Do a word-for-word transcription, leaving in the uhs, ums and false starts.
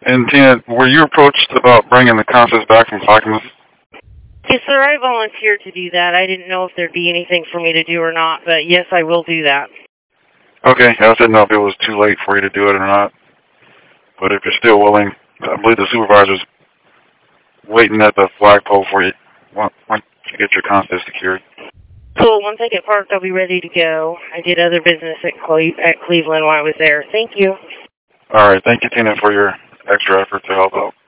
And Tina, were you approached about bringing the concerts back from Clackamas? Yes, sir, I volunteered to do that. I didn't know if there'd be anything for me to do or not, but yes, I will do that. Okay, I just didn't know if it was too late for you to do it or not. But if you're still willing, I believe the supervisor's waiting at the flagpole for you once you get your concert secured. Cool. Once I get parked, I'll be ready to go. I did other business at, Cle at Cleveland while I was there. Thank you. All right. Thank you, Tina, for your extra effort to help out.